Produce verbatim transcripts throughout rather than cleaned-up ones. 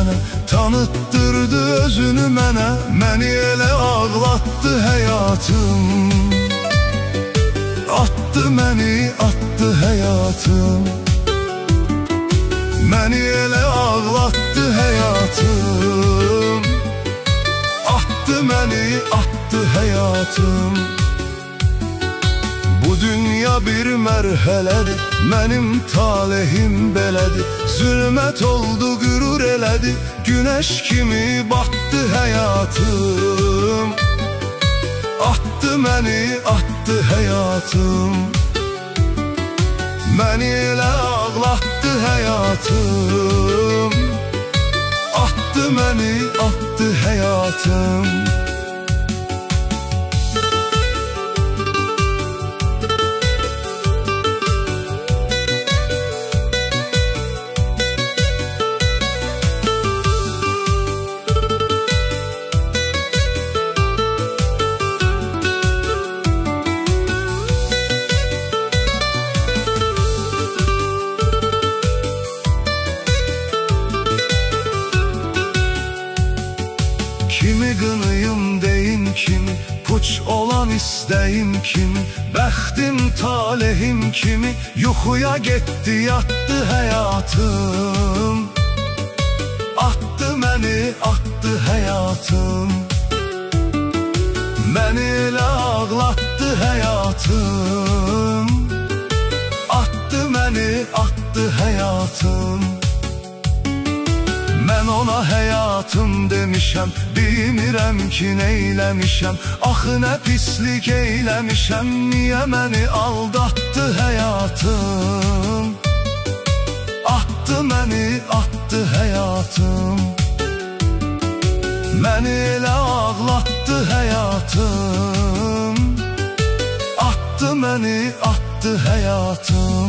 mənə, tanıtdırdı özünü mənə. Məni elə ağlatdı həyatım, attı məni, attı həyatım. Məni elə ağlatdı həyatım, attı məni, attı həyatım. Bu dünya bir mərhələdir, mənim talihim belədir. Zülmət oldu, qürur elədi, günəş kimi batdı həyatım. Attı məni, attı həyatım. Məni elə ağlatdı həyatım, attı məni, attı həyatım. Kimi qınıyım deyin kimi, puç olan istəyim kimi, bəxtim talihim kimi, yuxuya getdi yatdı həyatım. Attı məni, attı həyatım. Məni elə ağlatdı həyatım, attı məni, attı həyatım. Mən ona həyatım demişəm, bilmirəm ki neyləmişəm. Axı nə pislik eyləmişəm, niyə məni aldatdı həyatım. Attı məni, attı həyatım. Məni elə ağlatdı həyatım, attı məni, attı həyatım.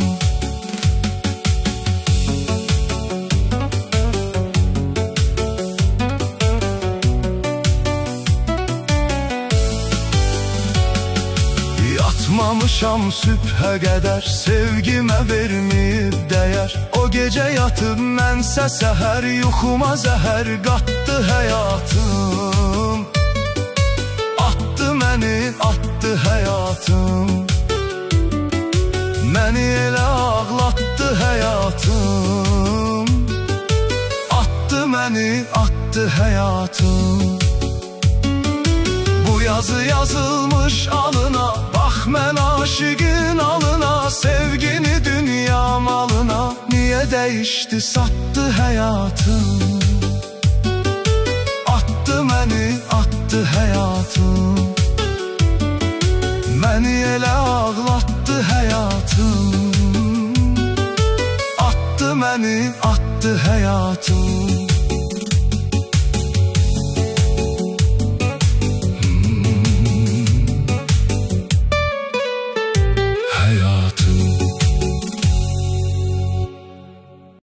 Yatmamışam sübhə qədər, sevgimə verməyib dəyər. O gecə yatıb mənsə səhər, yuxuma zəhər qatdı həyatım. Attı məni, attı həyatım. Məni elə ağlatdı həyatım, attı məni, attı həyatım. Bu yazı yazılmış alına, bax mən aşıqın alına. Sevgini dünya malına, niyə dəyişdi, satdı həyatım. Attı məni, attı həyatım. Məni elə ağlatdı həyatım, attı məni, attı həyatım.